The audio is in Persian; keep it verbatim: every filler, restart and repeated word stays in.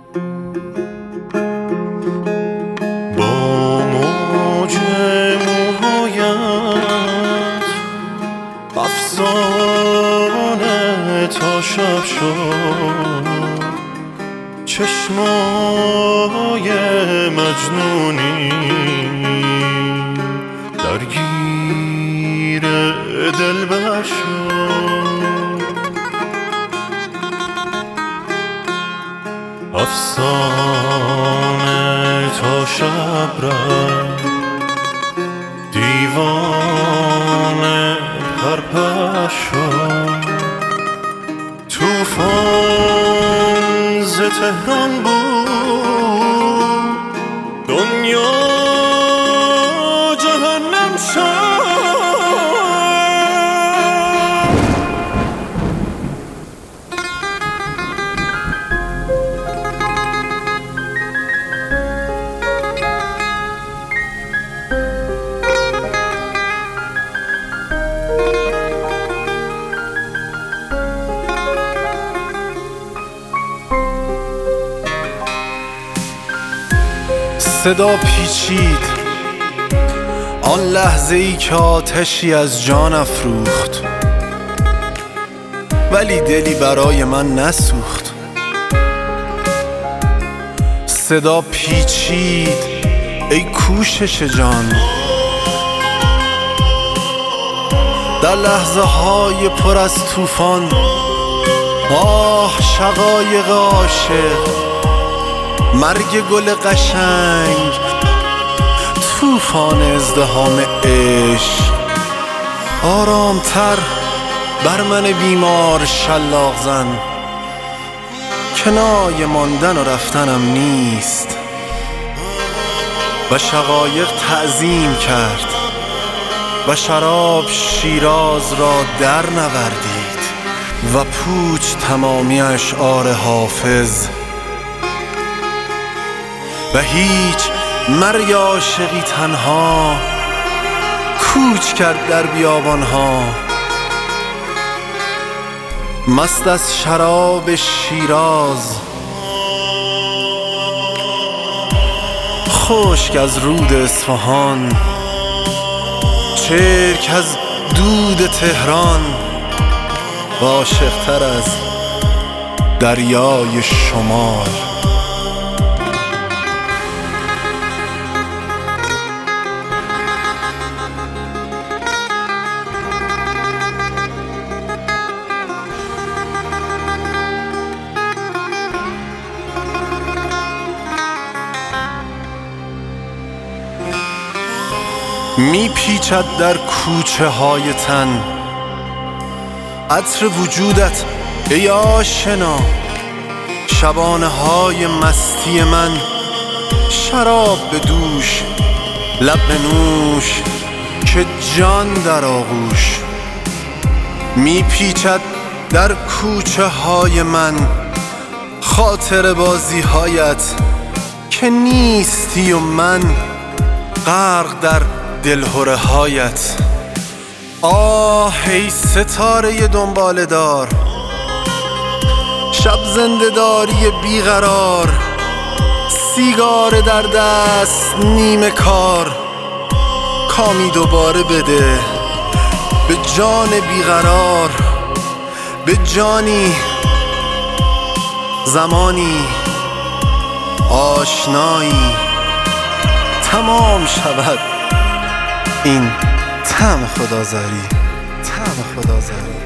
با موج موهایت افسانه تا شب شد، چشمای مجنونی درگیر دلبر شد. افسانه تا شب رفت، دیوانه پرپر شد. توفان ز تهران بود، دنیا جهنم شد. صدا پیچید آن لحظه ای که آتشی از جان افروخت، ولی دلی برای من نسوخت. صدا پیچید ای کوشش جان، در لحظه های پر از طوفان. آه شقایق عاشق، مرگ گل قشنگ، طوفان ازدحام عشق. آرامتر بر من بیمار شلاق زن، کنایه ماندن و رفتنم نیست. و شقایق تعظیم کرد و شراب شیراز را در نوردید و پوچ تمامی اشعار حافظ. و هیچ مرگ عاشقی تنها کوچ کرد در بیابانها، مست از شراب شیراز، خشک از رود اصفهان، چرک از دود تهران، و عاشق‌تر از دریای شمال. می پیچد در کوچه های تن عطر وجودت ای آشنا. شبانه های مستی من، شراب به دوش، لب به نوش، که جان در آغوش. می پیچد در کوچه های من خاطر بازی هایت، که نیستی و من غرق در دلهره هایت. آه ای ستاره دنباله دار، شب زنده داری بیقرار، سیگار در دست نیمه کار. کامی دوباره بده به جان بیقرار، به جانی زمانی آشنایی تمام شود این طعم خدازاری، طعم خدازاری.